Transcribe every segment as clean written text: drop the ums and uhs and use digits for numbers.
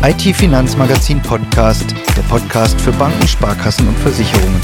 IT-Finanzmagazin Podcast, der Podcast für Banken, Sparkassen und Versicherungen.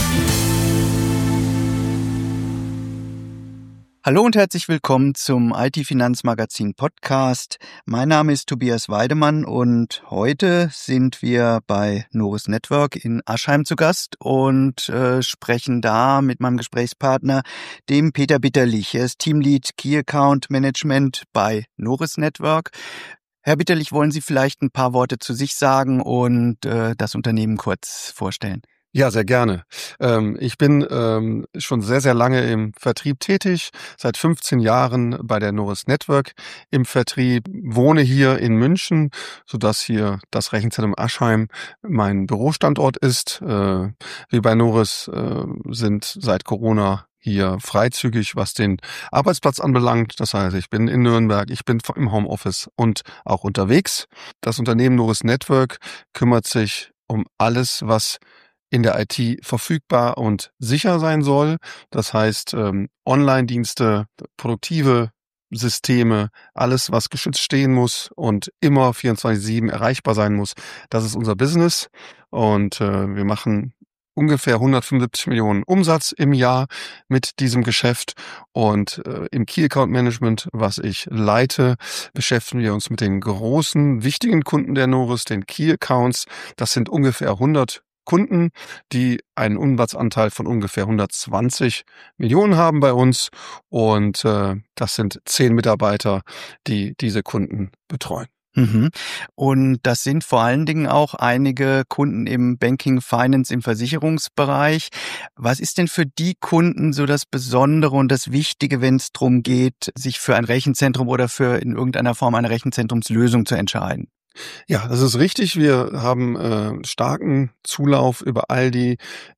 Hallo und herzlich willkommen zum IT-Finanzmagazin Podcast. Mein Name ist Tobias Weidemann und heute sind wir bei Noris Network in Aschheim zu Gast und sprechen da mit meinem Gesprächspartner, dem Peter Bitterlich. Er ist Teamlead Key Account Management bei Noris Network. Herr Bitterlich, wollen Sie vielleicht ein paar Worte zu sich sagen und das Unternehmen kurz vorstellen? Ja, sehr gerne. Ich bin schon sehr, sehr lange im Vertrieb tätig, seit 15 Jahren bei der Noris Network im Vertrieb, wohne hier in München, sodass hier das Rechenzentrum Aschheim mein Bürostandort ist. Wir bei Noris sind seit Corona hier freizügig, was den Arbeitsplatz anbelangt. Das heißt, ich bin in Nürnberg, ich bin im Homeoffice und auch unterwegs. Das Unternehmen Noris Network kümmert sich um alles, was in der IT verfügbar und sicher sein soll. Das heißt, Online-Dienste, produktive Systeme, alles, was geschützt stehen muss und immer 24/7 erreichbar sein muss, das ist unser Business. Und wir machen ungefähr 175 Millionen Umsatz im Jahr mit diesem Geschäft. Und im Key Account Management, was ich leite, beschäftigen wir uns mit den großen, wichtigen Kunden der Noris, den Key Accounts. Das sind ungefähr 100 Kunden, die einen Umsatzanteil von ungefähr 120 Millionen haben bei uns. Und das sind 10 Mitarbeiter, die diese Kunden betreuen. Mhm. Und das sind vor allen Dingen auch einige Kunden im Banking, Finance, im Versicherungsbereich. Was ist denn für die Kunden so das Besondere und das Wichtige, wenn es darum geht, sich für ein Rechenzentrum oder für in irgendeiner Form eine Rechenzentrumslösung zu entscheiden? Ja, das ist richtig. Wir haben starken Zulauf über all die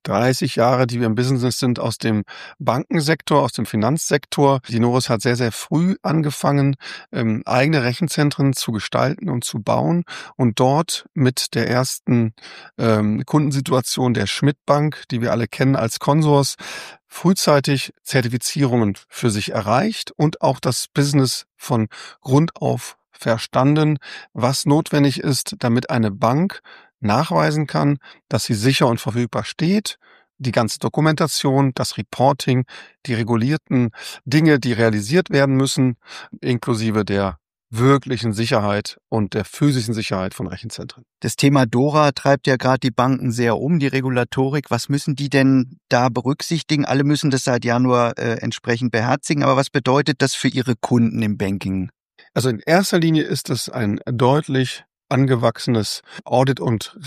30 Jahre, die wir im Business sind, aus dem Bankensektor, aus dem Finanzsektor. Die Noris hat sehr, sehr früh angefangen, eigene Rechenzentren zu gestalten und zu bauen und dort mit der ersten Kundensituation der Schmidt Bank, die wir alle kennen als Consors, frühzeitig Zertifizierungen für sich erreicht und auch das Business von Grund auf verstanden, was notwendig ist, damit eine Bank nachweisen kann, dass sie sicher und verfügbar steht. Die ganze Dokumentation, das Reporting, die regulierten Dinge, die realisiert werden müssen, inklusive der wirklichen Sicherheit und der physischen Sicherheit von Rechenzentren. Das Thema DORA treibt ja gerade die Banken sehr um, die Regulatorik. Was müssen die denn da berücksichtigen? Alle müssen das seit Januar entsprechend beherzigen, aber was bedeutet das für ihre Kunden im Banking? Also in erster Linie ist es ein deutlich angewachsenes Audit- und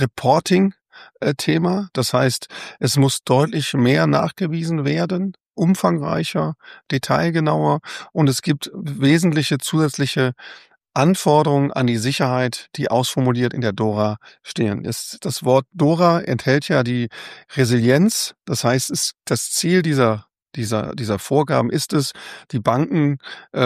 Reporting-Thema. Das heißt, es muss deutlich mehr nachgewiesen werden, umfangreicher, detailgenauer und es gibt wesentliche zusätzliche Anforderungen an die Sicherheit, die ausformuliert in der DORA stehen. Das Wort DORA enthält ja die Resilienz. Das heißt, das Ziel dieser Vorgaben ist es, die Banken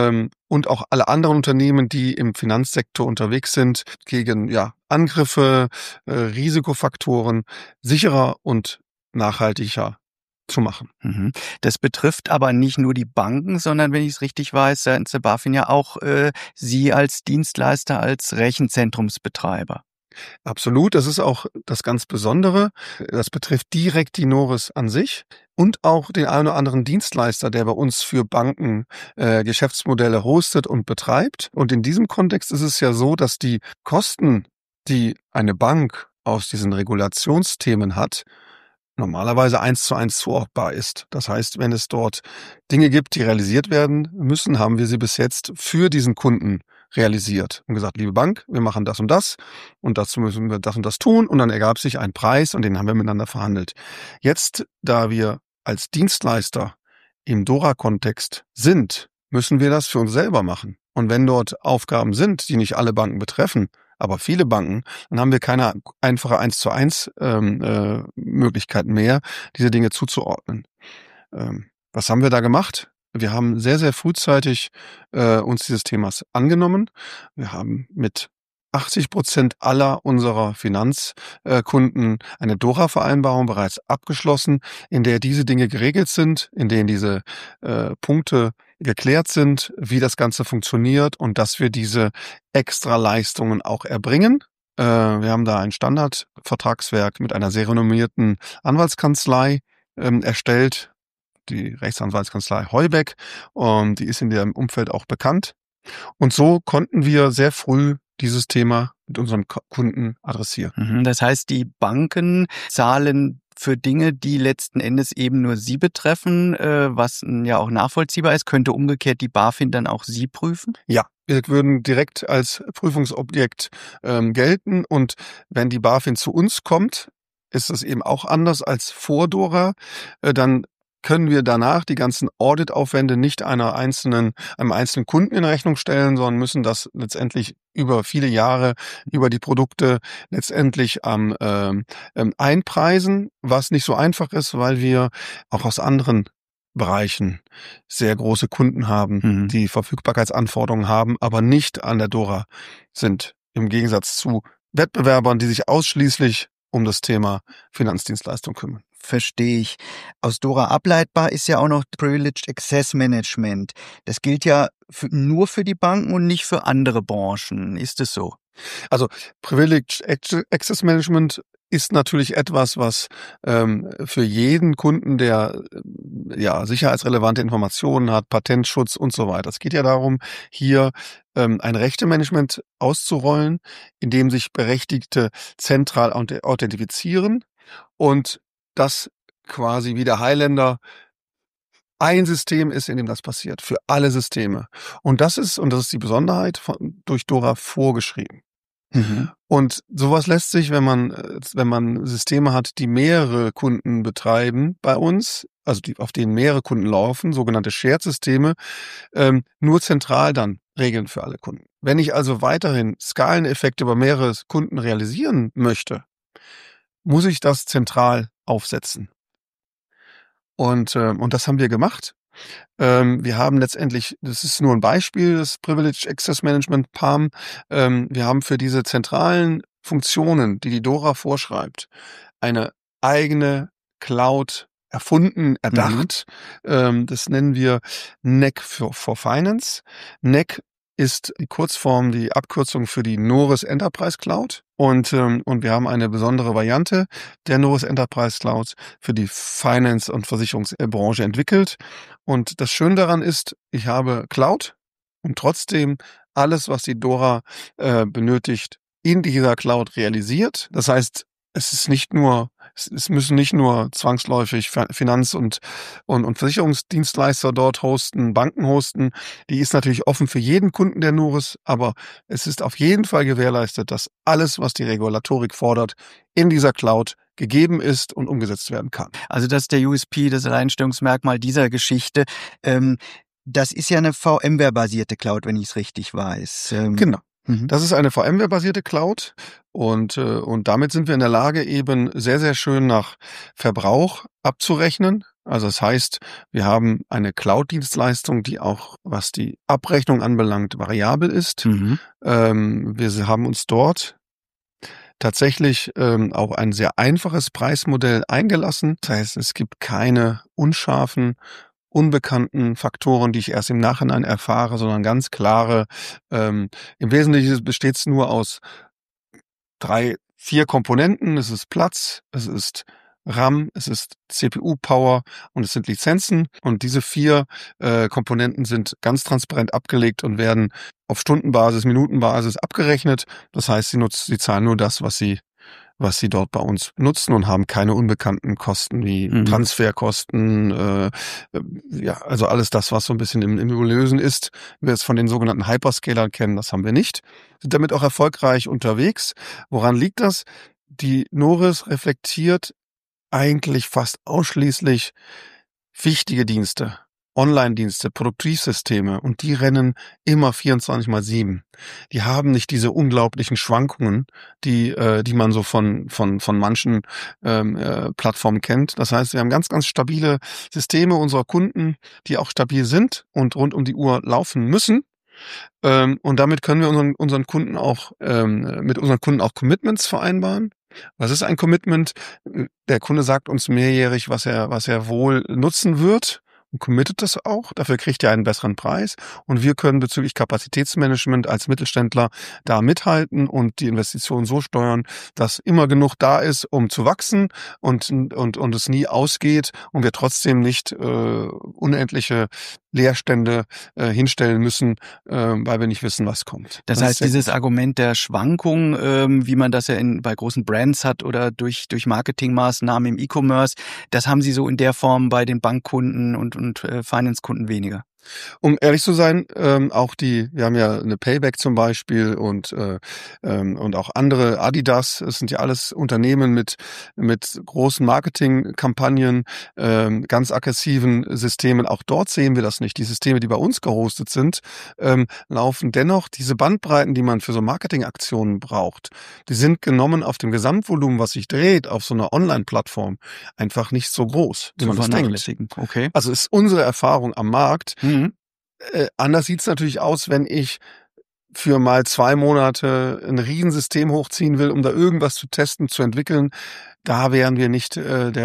und auch alle anderen Unternehmen, die im Finanzsektor unterwegs sind, gegen Angriffe, Risikofaktoren sicherer und nachhaltiger zu machen. Mhm. Das betrifft aber nicht nur die Banken, sondern wenn ich es richtig weiß, seitens der BaFin ja auch Sie als Dienstleister, als Rechenzentrumsbetreiber. Absolut, das ist auch das ganz Besondere. Das betrifft direkt die Noris an sich und auch den einen oder anderen Dienstleister, der bei uns für Banken Geschäftsmodelle hostet und betreibt. Und in diesem Kontext ist es ja so, dass die Kosten, die eine Bank aus diesen Regulationsthemen hat, normalerweise 1:1 zuordnbar ist. Das heißt, wenn es dort Dinge gibt, die realisiert werden müssen, haben wir sie bis jetzt für diesen Kunden realisiert und gesagt, liebe Bank, wir machen das und dazu müssen wir das und das tun und dann ergab sich ein Preis und den haben wir miteinander verhandelt. Jetzt, da wir als Dienstleister im DORA-Kontext sind, müssen wir das für uns selber machen. Und wenn dort Aufgaben sind, die nicht alle Banken betreffen, aber viele Banken, dann haben wir keine einfache 1:1 Möglichkeit mehr, diese Dinge zuzuordnen. Was haben wir da gemacht? Wir haben sehr, sehr frühzeitig uns dieses Themas angenommen. Wir haben mit 80% aller unserer Finanzkunden eine DORA-Vereinbarung bereits abgeschlossen, in der diese Dinge geregelt sind, in denen diese Punkte geklärt sind, wie das Ganze funktioniert und dass wir diese Extraleistungen auch erbringen. Wir haben da ein Standardvertragswerk mit einer sehr renommierten Anwaltskanzlei erstellt, die Rechtsanwaltskanzlei Heubeck. Die ist in dem Umfeld auch bekannt. Und so konnten wir sehr früh dieses Thema mit unseren Kunden adressieren. Das heißt, die Banken zahlen für Dinge, die letzten Endes eben nur sie betreffen, was ja auch nachvollziehbar ist. Könnte umgekehrt die BaFin dann auch Sie prüfen? Ja, wir würden direkt als Prüfungsobjekt gelten. Und wenn die BaFin zu uns kommt, ist das eben auch anders als vor DORA. Dann können wir danach die ganzen Auditaufwände nicht einem einzelnen Kunden in Rechnung stellen, sondern müssen das letztendlich über viele Jahre über die Produkte letztendlich einpreisen, was nicht so einfach ist, weil wir auch aus anderen Bereichen sehr große Kunden haben, die Verfügbarkeitsanforderungen haben, aber nicht an der DORA sind, im Gegensatz zu Wettbewerbern, die sich ausschließlich um das Thema Finanzdienstleistung kümmern. Verstehe ich. Aus DORA ableitbar ist ja auch noch Privileged Access Management. Das gilt ja nur für die Banken und nicht für andere Branchen. Ist es so? Also Privileged Access Management ist natürlich etwas, was für jeden Kunden, der sicherheitsrelevante Informationen hat, Patentschutz und so weiter. Es geht ja darum, hier ein Rechtemanagement auszurollen, in dem sich Berechtigte zentral authentifizieren und das quasi wie der Highlander ein System ist, in dem das passiert, für alle Systeme. Und das ist die Besonderheit durch DORA vorgeschrieben. Und sowas lässt sich, wenn man Systeme hat, die mehrere Kunden betreiben bei uns, also auf denen mehrere Kunden laufen, sogenannte Shared-Systeme, nur zentral dann regeln für alle Kunden. Wenn ich also weiterhin Skaleneffekte über mehrere Kunden realisieren möchte, muss ich das zentral aufsetzen. Und das haben wir gemacht. Wir haben letztendlich, das ist nur ein Beispiel, das Privileged Access Management PAM, wir haben für diese zentralen Funktionen, die die DORA vorschreibt, eine eigene Cloud erfunden, erdacht. Das nennen wir NEC for Finance. NEC ist die Kurzform, die Abkürzung für die Noris Enterprise Cloud. Und wir haben eine besondere Variante der Noris Enterprise Cloud für die Finance- und Versicherungsbranche entwickelt. Und das Schöne daran ist, ich habe Cloud und trotzdem alles, was die DORA benötigt, in dieser Cloud realisiert. Das heißt, es müssen nicht nur zwangsläufig Finanz- und Versicherungsdienstleister dort hosten, Banken hosten. Die ist natürlich offen für jeden Kunden der Noris, aber es ist auf jeden Fall gewährleistet, dass alles, was die Regulatorik fordert, in dieser Cloud gegeben ist und umgesetzt werden kann. Also das ist der USP, das Alleinstellungsmerkmal dieser Geschichte. Das ist ja eine VMware-basierte Cloud, wenn ich es richtig weiß. Genau. Das ist eine VMware-basierte Cloud und damit sind wir in der Lage, eben sehr, sehr schön nach Verbrauch abzurechnen. Also das heißt, wir haben eine Cloud-Dienstleistung, die auch, was die Abrechnung anbelangt, variabel ist. Wir haben uns dort tatsächlich auch ein sehr einfaches Preismodell eingelassen. Das heißt, es gibt keine unscharfen, unbekannten Faktoren, die ich erst im Nachhinein erfahre, sondern ganz klare, im Wesentlichen besteht es nur aus 3, 4 Komponenten. Es ist Platz, es ist RAM, es ist CPU-Power und es sind Lizenzen. Und diese 4 Komponenten sind ganz transparent abgelegt und werden auf Stundenbasis, Minutenbasis abgerechnet. Das heißt, sie zahlen nur das, was sie dort bei uns nutzen und haben keine unbekannten Kosten wie Transferkosten, also alles das, was so ein bisschen im Nebulösen ist. Wir es von den sogenannten Hyperscalern kennen, das haben wir nicht. Sind damit auch erfolgreich unterwegs. Woran liegt das? Die Noris reflektiert eigentlich fast ausschließlich wichtige Dienste, Online-Dienste, Produktivsysteme und die rennen immer 24/7. Die haben nicht diese unglaublichen Schwankungen, die man so von manchen Plattformen kennt. Das heißt, wir haben ganz, ganz stabile Systeme unserer Kunden, die auch stabil sind und rund um die Uhr laufen müssen. Und damit können wir mit unseren Kunden auch Commitments vereinbaren. Was ist ein Commitment? Der Kunde sagt uns mehrjährig, was er wohl nutzen wird. und committet das auch. Dafür kriegt er einen besseren Preis. Und wir können bezüglich Kapazitätsmanagement als Mittelständler da mithalten und die Investitionen so steuern, dass immer genug da ist, um zu wachsen und es nie ausgeht und wir trotzdem nicht unendliche Leerstände hinstellen müssen, weil wir nicht wissen, was kommt. Das heißt, dieses Argument der Schwankung, wie man das ja bei großen Brands hat oder durch Marketingmaßnahmen im E-Commerce, das haben Sie so in der Form bei den Bankkunden und Finance-Kunden weniger. Um ehrlich zu sein, wir haben ja eine Payback zum Beispiel und auch andere, Adidas, es sind ja alles Unternehmen mit großen Marketingkampagnen, ganz aggressiven Systemen. Auch dort sehen wir das nicht. Die Systeme, die bei uns gehostet sind, laufen dennoch. Diese Bandbreiten, die man für so Marketingaktionen braucht, die sind genommen auf dem Gesamtvolumen, was sich dreht, auf so einer Online-Plattform, einfach nicht so groß, wie man das denkt. Okay. Also ist unsere Erfahrung am Markt. Anders sieht's natürlich aus, wenn ich für mal 2 Monate ein Riesensystem hochziehen will, um da irgendwas zu testen, zu entwickeln. Da wären wir nicht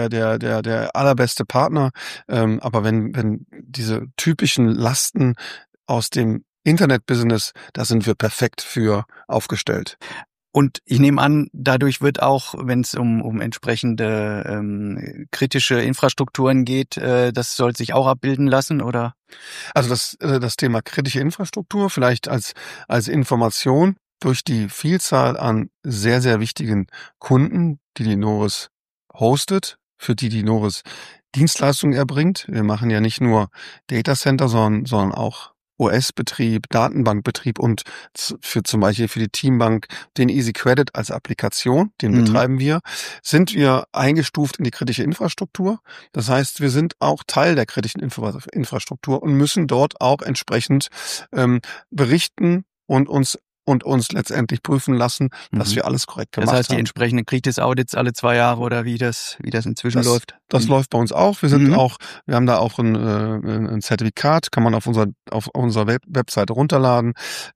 der allerbeste Partner. Aber wenn diese typischen Lasten aus dem Internet-Business, da sind wir perfekt für aufgestellt. Und ich nehme an, dadurch wird auch, wenn es um entsprechende kritische Infrastrukturen geht, das soll sich auch abbilden lassen, oder? Also das Thema kritische Infrastruktur vielleicht als Information durch die Vielzahl an sehr, sehr wichtigen Kunden, die Noris hostet, für die Noris Dienstleistungen erbringt. Wir machen ja nicht nur Datacenter, sondern auch OS-Betrieb, Datenbankbetrieb und zum Beispiel für die Teambank den Easy Credit als Applikation, den betreiben wir, sind wir eingestuft in die kritische Infrastruktur. Das heißt, wir sind auch Teil der kritischen Infrastruktur und müssen dort auch entsprechend berichten und uns letztendlich prüfen lassen, dass wir alles korrekt gemacht haben. Das heißt, die entsprechenden Kritis-Audits alle 2 Jahre oder wie das inzwischen läuft? Das läuft bei uns auch. Wir haben da auch ein Zertifikat, kann man auf unserer Webseite runterladen.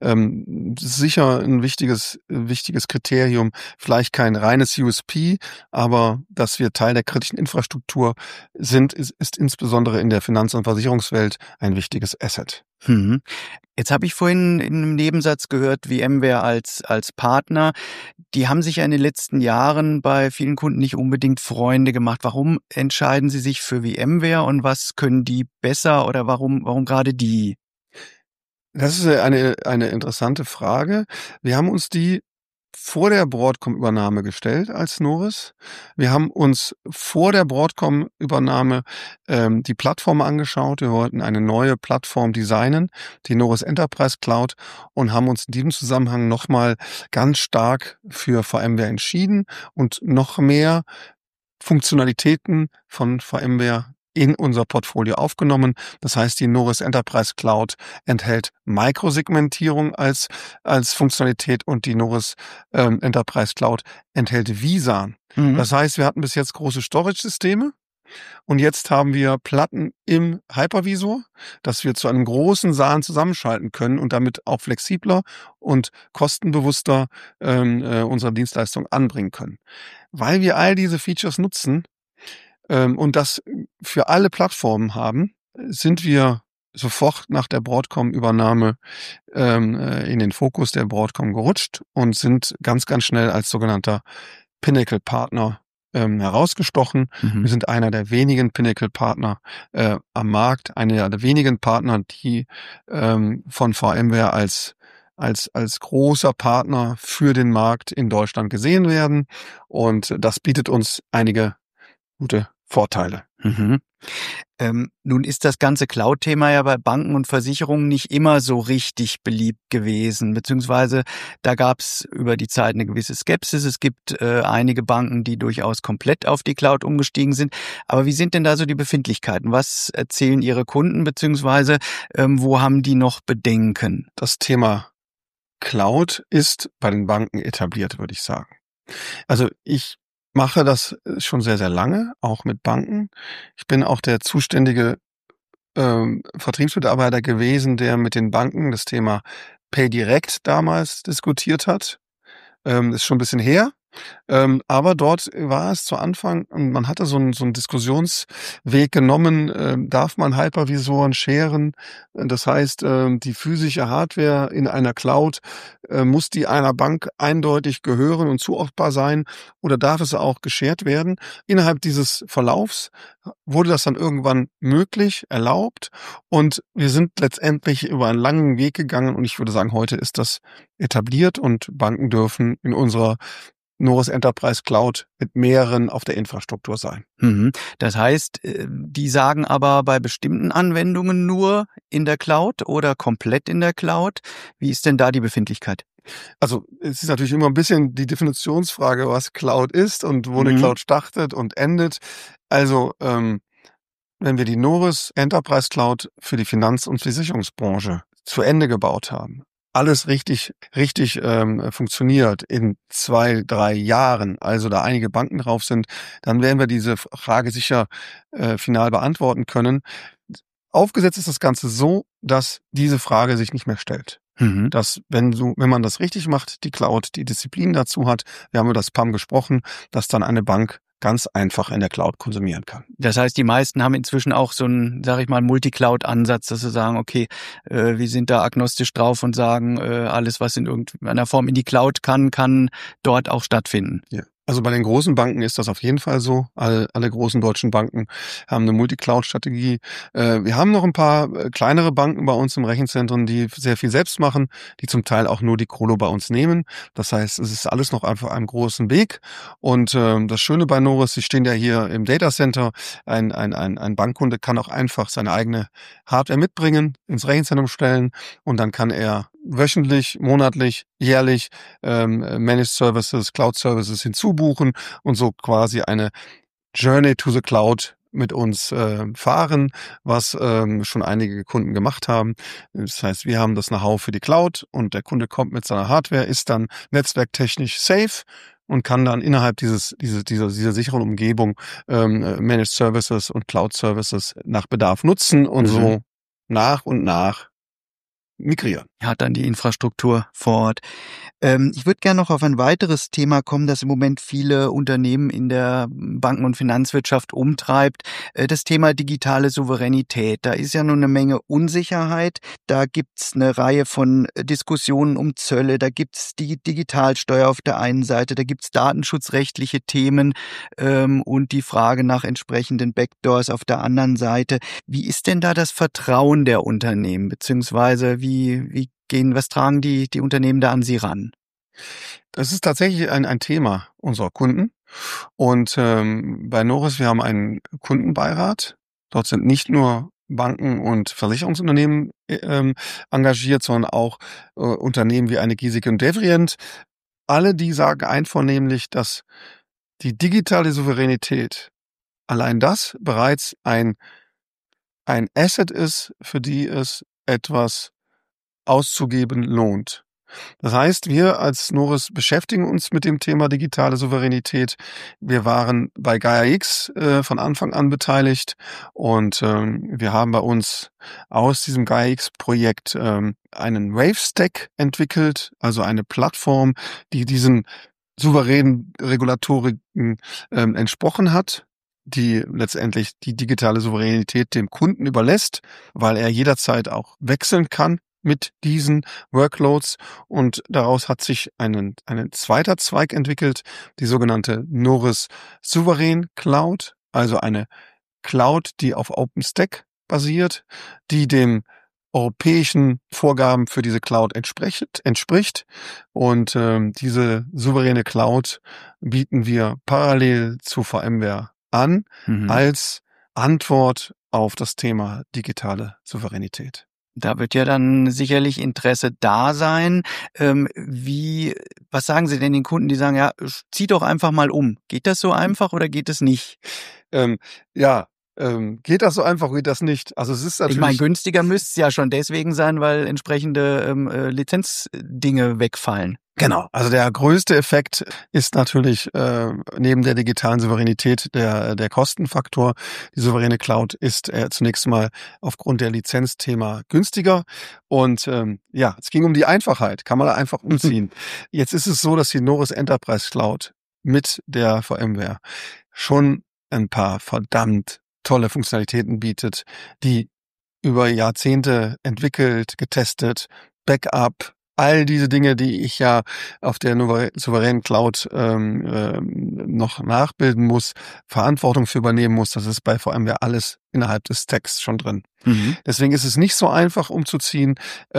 Sicher ein wichtiges Kriterium, vielleicht kein reines USP, aber dass wir Teil der kritischen Infrastruktur sind, ist insbesondere in der Finanz- und Versicherungswelt ein wichtiges Asset. Jetzt habe ich vorhin in einem Nebensatz gehört, VMware als Partner. Die haben sich ja in den letzten Jahren bei vielen Kunden nicht unbedingt Freunde gemacht. Warum entscheiden Sie sich für VMware und was können die besser oder warum gerade die? Das ist eine interessante Frage. Wir haben uns die vor der Broadcom-Übernahme gestellt als Noris. Wir haben uns vor der Broadcom-Übernahme die Plattform angeschaut. Wir wollten eine neue Plattform designen, die Noris Enterprise Cloud, und haben uns in diesem Zusammenhang nochmal ganz stark für VMware entschieden und noch mehr Funktionalitäten von VMware in unser Portfolio aufgenommen. Das heißt, die Noris Enterprise Cloud enthält Mikrosegmentierung als Funktionalität und die Noris Enterprise Cloud enthält vSAN. Das heißt, wir hatten bis jetzt große Storage-Systeme und jetzt haben wir Platten im Hypervisor, dass wir zu einem großen SAN zusammenschalten können und damit auch flexibler und kostenbewusster unsere Dienstleistung anbringen können. Weil wir all diese Features nutzen, und das für alle Plattformen haben, sind wir sofort nach der Broadcom-Übernahme in den Fokus der Broadcom gerutscht und sind ganz, ganz schnell als sogenannter Pinnacle-Partner herausgestochen. Wir sind einer der wenigen Pinnacle-Partner am Markt, einer der wenigen Partner, die von VMware als großer Partner für den Markt in Deutschland gesehen werden. Und das bietet uns einige gute Vorteile. Nun ist das ganze Cloud-Thema ja bei Banken und Versicherungen nicht immer so richtig beliebt gewesen, beziehungsweise da gab es über die Zeit eine gewisse Skepsis. Es gibt einige Banken, die durchaus komplett auf die Cloud umgestiegen sind. Aber wie sind denn da so die Befindlichkeiten? Was erzählen Ihre Kunden, beziehungsweise wo haben die noch Bedenken? Das Thema Cloud ist bei den Banken etabliert, würde ich sagen. Also ich mache das schon sehr, sehr lange, auch mit Banken. Ich bin auch der zuständige Vertriebsmitarbeiter gewesen, der mit den Banken das Thema PayDirect damals diskutiert hat. Ist schon ein bisschen her. Aber dort war es zu Anfang, man hatte so einen Diskussionsweg genommen, darf man Hypervisoren scheren? Das heißt, die physische Hardware in einer Cloud, muss die einer Bank eindeutig gehören und zuordnbar sein oder darf es auch geshared werden? Innerhalb dieses Verlaufs wurde das dann irgendwann möglich, erlaubt und wir sind letztendlich über einen langen Weg gegangen und ich würde sagen, heute ist das etabliert und Banken dürfen in unserer Norris Enterprise Cloud mit mehreren auf der Infrastruktur sein. Das heißt, die sagen aber bei bestimmten Anwendungen nur in der Cloud oder komplett in der Cloud. Wie ist denn da die Befindlichkeit? Also es ist natürlich immer ein bisschen die Definitionsfrage, was Cloud ist und wo eine Mhm. Cloud startet und endet. Also wenn wir die Norris Enterprise Cloud für die Finanz- und Versicherungsbranche zu Ende gebaut haben, alles richtig funktioniert in 2, 3 Jahren, also da einige Banken drauf sind, dann werden wir diese Frage sicher final beantworten können. Aufgesetzt ist das Ganze so, dass diese Frage sich nicht mehr stellt. Mhm. Dass, wenn man das richtig macht, die Cloud die Disziplin dazu hat, wir haben über das PAM gesprochen, dass dann eine Bank ganz einfach in der Cloud konsumieren kann. Das heißt, die meisten haben inzwischen auch so einen, sage ich mal, Multicloud-Ansatz, dass sie sagen, okay, wir sind da agnostisch drauf und sagen, alles, was in irgendeiner Form in die Cloud kann dort auch stattfinden. Ja. Also bei den großen Banken ist das auf jeden Fall so. Alle großen deutschen Banken haben eine Multicloud-Strategie. Wir haben noch ein paar kleinere Banken bei uns im Rechenzentrum, die sehr viel selbst machen, die zum Teil auch nur die Colo bei uns nehmen. Das heißt, es ist alles noch einfach einem großen Weg. Und das Schöne bei Norris, Sie stehen ja hier im Datacenter, ein Bankkunde kann auch einfach seine eigene Hardware mitbringen, ins Rechenzentrum stellen und dann kann er wöchentlich, monatlich, jährlich Managed Services, Cloud Services hinzubuchen und so quasi eine Journey to the Cloud mit uns fahren, was schon einige Kunden gemacht haben. Das heißt, wir haben das Know-how für die Cloud und der Kunde kommt mit seiner Hardware, ist dann netzwerktechnisch safe und kann dann innerhalb dieser sicheren Umgebung Managed Services und Cloud Services nach Bedarf nutzen und so nach und nach migrieren. Hat dann die Infrastruktur vor Ort. Ich würde gerne noch auf ein weiteres Thema kommen, das im Moment viele Unternehmen in der Banken- und Finanzwirtschaft umtreibt. Das Thema digitale Souveränität. Da ist ja nun eine Menge Unsicherheit. Da gibt's eine Reihe von Diskussionen um Zölle. Da gibt's die Digitalsteuer auf der einen Seite. Da gibt's datenschutzrechtliche Themen und die Frage nach entsprechenden Backdoors auf der anderen Seite. Wie ist denn da das Vertrauen der Unternehmen? Beziehungsweise was tragen die Unternehmen da an Sie ran? Das ist tatsächlich ein Thema unserer Kunden. Und bei Norris, wir haben einen Kundenbeirat. Dort sind nicht nur Banken und Versicherungsunternehmen engagiert, sondern auch Unternehmen wie eine Giesecke und Devrient. Alle, die sagen einvernehmlich, dass die digitale Souveränität allein das bereits ein Asset ist, für die es etwas auszugeben lohnt. Das heißt, wir als Norris beschäftigen uns mit dem Thema digitale Souveränität. Wir waren bei Gaia-X von Anfang an beteiligt und wir haben bei uns aus diesem Gaia-X-Projekt einen Wave-Stack entwickelt, also eine Plattform, die diesen souveränen Regulatoriken entsprochen hat, die letztendlich die digitale Souveränität dem Kunden überlässt, weil er jederzeit auch wechseln kann mit diesen Workloads und daraus hat sich ein zweiter Zweig entwickelt, die sogenannte Norris Souverän Cloud, also eine Cloud, die auf OpenStack basiert, die dem europäischen Vorgaben für diese Cloud entspricht und diese souveräne Cloud bieten wir parallel zu VMware an als Antwort auf das Thema digitale Souveränität. Da wird ja dann sicherlich Interesse da sein. Was sagen Sie denn den Kunden, die sagen, ja, zieh doch einfach mal um. Geht das so einfach oder geht es nicht? Geht das so einfach, geht das nicht? Also es ist natürlich. Ich meine, günstiger müsste es ja schon deswegen sein, weil entsprechende Lizenzdinge wegfallen. Genau, also der größte Effekt ist natürlich neben der digitalen Souveränität der Kostenfaktor. Die souveräne Cloud ist zunächst mal aufgrund der Lizenzthema günstiger und es ging um die Einfachheit, kann man da einfach umziehen. Jetzt ist es so, dass die Norris Enterprise Cloud mit der VMware schon ein paar verdammt tolle Funktionalitäten bietet, die über Jahrzehnte entwickelt, getestet, Backup, all diese Dinge, die ich ja auf der souveränen Cloud noch nachbilden muss, Verantwortung für übernehmen muss, das ist bei VMware alles innerhalb des Stacks schon drin. Deswegen ist es nicht so einfach umzuziehen.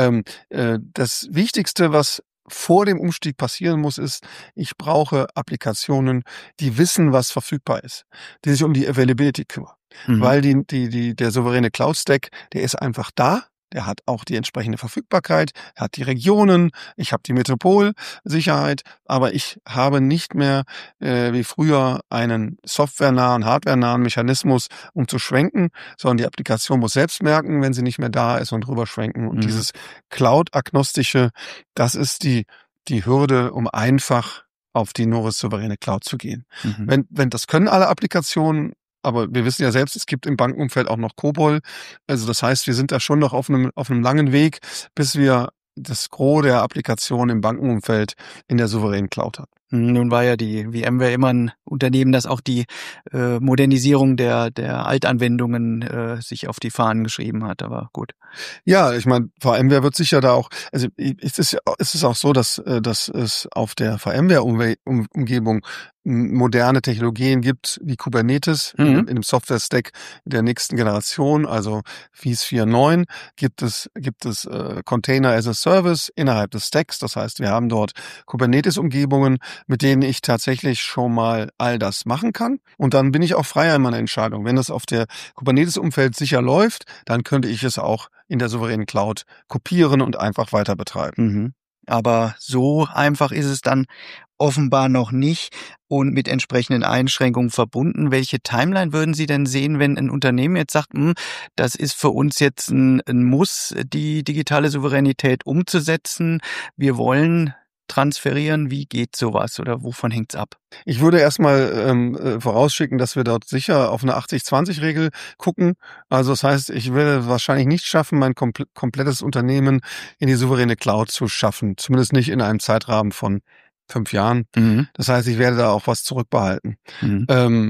Das Wichtigste, was vor dem Umstieg passieren muss, ist, ich brauche Applikationen, die wissen, was verfügbar ist, die sich um die Availability kümmern. Weil der souveräne Cloud-Stack, der ist einfach da. Der hat auch die entsprechende Verfügbarkeit, er hat die Regionen, ich habe die Metropolsicherheit, aber ich habe nicht mehr wie früher einen softwarenahen, hardwarenahen Mechanismus, um zu schwenken, sondern die Applikation muss selbst merken, wenn sie nicht mehr da ist und rüber schwenken. Und dieses Cloud-agnostische, das ist die Hürde, um einfach auf die Noris souveräne Cloud zu gehen. Wenn das können alle Applikationen, aber wir wissen ja selbst, es gibt im Bankenumfeld auch noch COBOL. Also das heißt, wir sind da schon noch auf einem langen Weg, bis wir das Gros der Applikationen im Bankenumfeld in der souveränen Cloud haben. Nun war ja die VMware immer ein Unternehmen, das auch die Modernisierung der Altanwendungen sich auf die Fahnen geschrieben hat, aber gut. Ja, ich meine, VMware wird sicher da auch, also es ist auch so, dass es auf der VMware-Umgebung moderne Technologien gibt, wie Kubernetes in dem Software-Stack der nächsten Generation, also FIS 4.9, gibt es Container as a Service innerhalb des Stacks. Das heißt, wir haben dort Kubernetes-Umgebungen, mit denen ich tatsächlich schon mal all das machen kann. Und dann bin ich auch freier in meiner Entscheidung. Wenn das auf der Kubernetes-Umfeld sicher läuft, dann könnte ich es auch in der souveränen Cloud kopieren und einfach weiter betreiben. Aber so einfach ist es dann offenbar noch nicht und mit entsprechenden Einschränkungen verbunden. Welche Timeline würden Sie denn sehen, wenn ein Unternehmen jetzt sagt, das ist für uns jetzt ein Muss, die digitale Souveränität umzusetzen. Wir wollen transferieren. Wie geht sowas oder wovon hängt's ab? Ich würde erstmal vorausschicken, dass wir dort sicher auf eine 80-20-Regel gucken. Also das heißt, ich werde wahrscheinlich nicht schaffen, mein komplettes Unternehmen in die souveräne Cloud zu schaffen. Zumindest nicht in einem Zeitrahmen von 5 Jahren. Das heißt, ich werde da auch was zurückbehalten. Und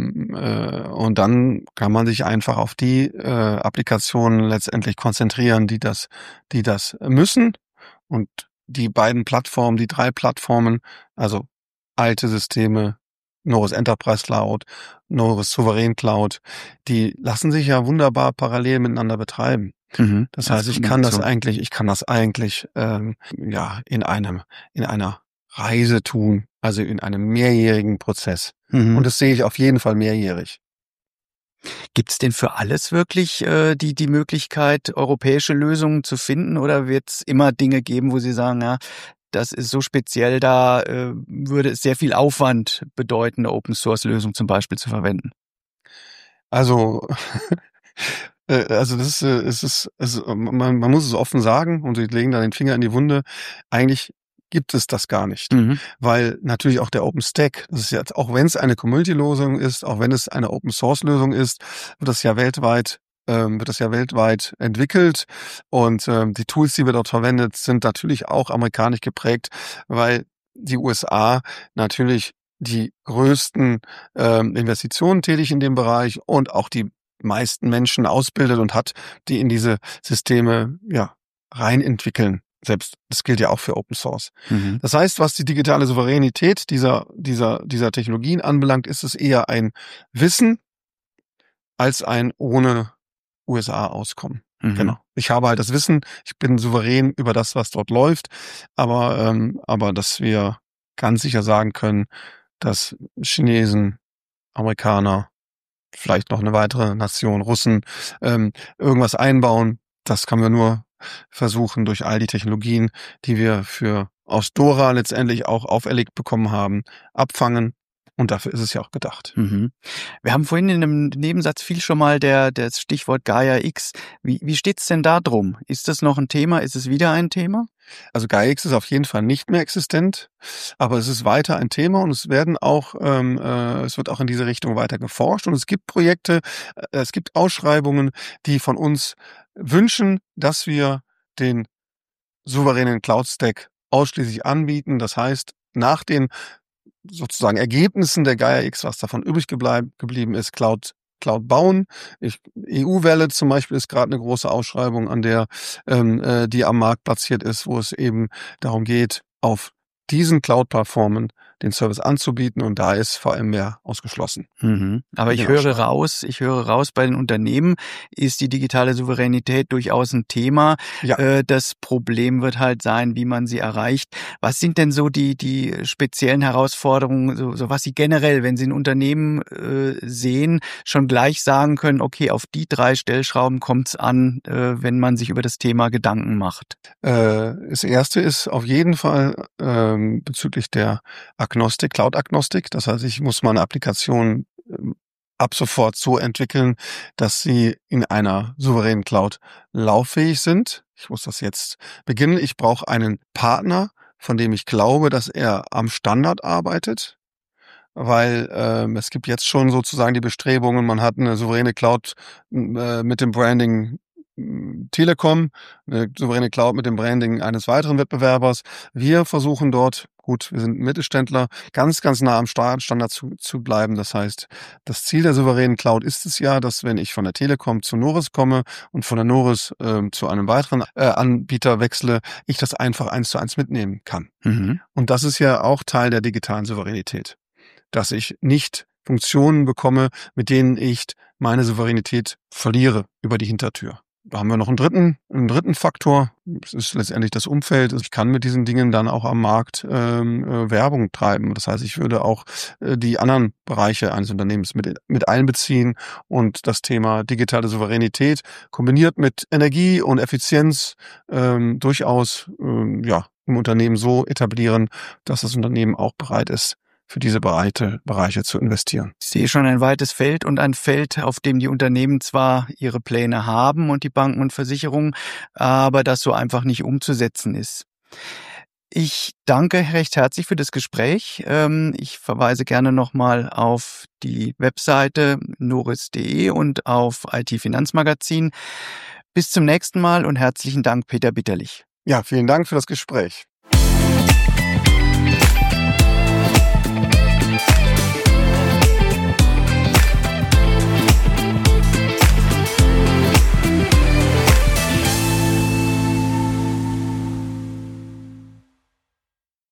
dann kann man sich einfach auf die Applikationen letztendlich konzentrieren, die das müssen. Und die beiden Plattformen, die 3 Plattformen, also alte Systeme, Noris Enterprise Cloud, Noris Souverän Cloud, die lassen sich ja wunderbar parallel miteinander betreiben. Das heißt, ich kann das eigentlich in einer Reise tun, also in einem mehrjährigen Prozess. Und das sehe ich auf jeden Fall mehrjährig. Gibt es denn für alles wirklich die Möglichkeit, europäische Lösungen zu finden, oder wird es immer Dinge geben, wo Sie sagen, ja, das ist so speziell, da würde es sehr viel Aufwand bedeuten, eine Open-Source-Lösung zum Beispiel zu verwenden? Also man muss es offen sagen, und Sie legen da den Finger in die Wunde, eigentlich gibt es das gar nicht. Weil natürlich auch der OpenStack, das ist jetzt, auch wenn es eine Community-Lösung ist, auch wenn es eine Open-Source-Lösung ist, wird das ja weltweit entwickelt, und die Tools, die wir dort verwendet, sind natürlich auch amerikanisch geprägt, weil die USA natürlich die größten Investitionen tätig in dem Bereich und auch die meisten Menschen ausbildet und hat, die in diese Systeme rein entwickeln. Selbst das gilt ja auch für Open Source. Das heißt, was die digitale Souveränität dieser Technologien anbelangt, ist es eher ein Wissen als ein ohne USA auskommen. Genau. Ich habe halt das Wissen, ich bin souverän über das, was dort läuft, aber dass wir ganz sicher sagen können, dass Chinesen, Amerikaner, vielleicht noch eine weitere Nation, Russen, irgendwas einbauen, das kann man nur versuchen durch all die Technologien, die wir aus Dora letztendlich auch auferlegt bekommen haben, abfangen. Und dafür ist es ja auch gedacht. Wir haben vorhin in einem Nebensatz viel schon mal das Stichwort Gaia-X. Wie steht's denn da drum? Ist das noch ein Thema? Ist es wieder ein Thema? Also Gaia-X ist auf jeden Fall nicht mehr existent, aber es ist weiter ein Thema, und es wird auch in diese Richtung weiter geforscht, und es gibt Projekte, es gibt Ausschreibungen, die von uns wünschen, dass wir den souveränen Cloud-Stack ausschließlich anbieten. Das heißt, nach den sozusagen Ergebnissen der Gaia-X, was davon übrig geblieben ist, Cloud bauen. EU-Welle zum Beispiel ist gerade eine große Ausschreibung, an der die am Markt platziert ist, wo es eben darum geht, auf diesen Cloud-Plattformen den Service anzubieten, und da ist VMware ausgeschlossen. Aber ich höre raus, bei den Unternehmen ist die digitale Souveränität durchaus ein Thema. Ja. Das Problem wird halt sein, wie man sie erreicht. Was sind denn so die speziellen Herausforderungen, so was Sie generell, wenn Sie ein Unternehmen sehen, schon gleich sagen können, okay, auf die 3 Stellschrauben kommt's an, wenn man sich über das Thema Gedanken macht? Das erste ist auf jeden Fall bezüglich der Cloud-Agnostik. Das heißt, ich muss meine Applikation ab sofort so entwickeln, dass sie in einer souveränen Cloud lauffähig sind. Ich muss das jetzt beginnen. Ich brauche einen Partner, von dem ich glaube, dass er am Standard arbeitet, weil es gibt jetzt schon sozusagen die Bestrebungen, man hat eine souveräne Cloud mit dem Branding Telekom, eine souveräne Cloud mit dem Branding eines weiteren Wettbewerbers. Wir versuchen dort, gut, wir sind Mittelständler, ganz, ganz nah am Standard zu bleiben. Das heißt, das Ziel der souveränen Cloud ist es ja, dass wenn ich von der Telekom zu Noris komme und von der Noris zu einem weiteren Anbieter wechsle, ich das einfach 1:1 mitnehmen kann. Und das ist ja auch Teil der digitalen Souveränität, dass ich nicht Funktionen bekomme, mit denen ich meine Souveränität verliere über die Hintertür. Da haben wir noch einen dritten Faktor. Das ist letztendlich das Umfeld. Ich kann mit diesen Dingen dann auch am Markt Werbung treiben. Das heißt, ich würde auch die anderen Bereiche eines Unternehmens mit einbeziehen und das Thema digitale Souveränität kombiniert mit Energie und Effizienz durchaus im Unternehmen so etablieren, dass das Unternehmen auch bereit ist, für diese Bereiche zu investieren. Ich sehe schon ein weites Feld und ein Feld, auf dem die Unternehmen zwar ihre Pläne haben und die Banken und Versicherungen, aber das so einfach nicht umzusetzen ist. Ich danke recht herzlich für das Gespräch. Ich verweise gerne nochmal auf die Webseite noris.de und auf IT-Finanzmagazin. Bis zum nächsten Mal und herzlichen Dank, Peter Bitterlich. Ja, vielen Dank für das Gespräch.